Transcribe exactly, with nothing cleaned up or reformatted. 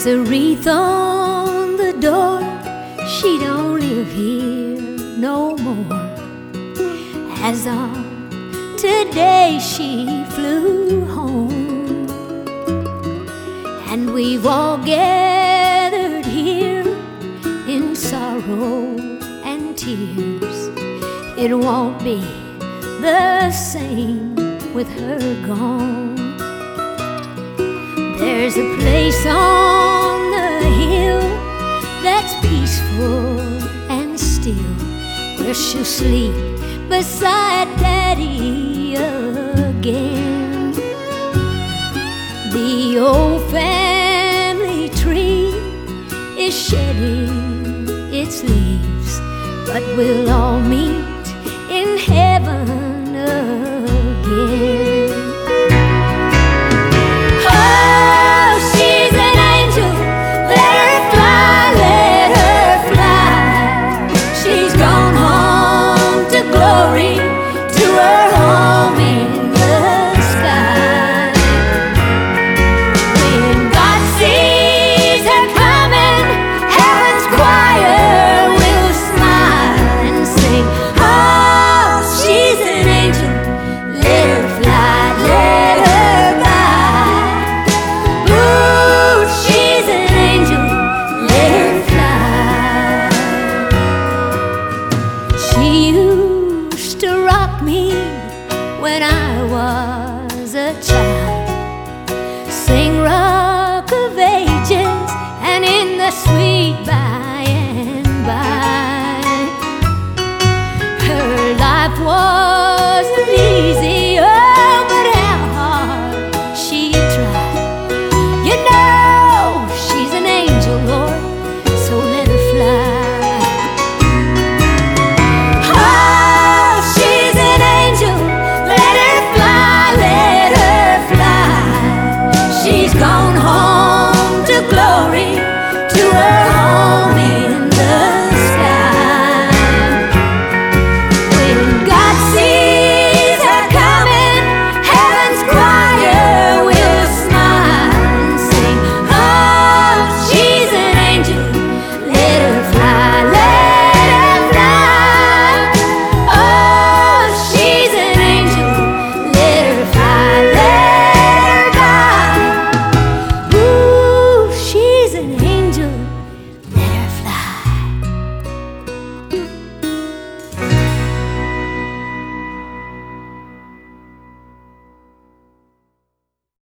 There's a wreath on the door. She don't live here no more. As of today she flew home. And we've all gathered here in sorrow and tears. It won't be the same with her gone. There's a place on the hill that's peaceful and still, where she'll sleep beside Daddy again. The old family tree is shedding its leaves, but we'll all meet in heaven again. When I was a child, sing Rock of Ages, and in the sweet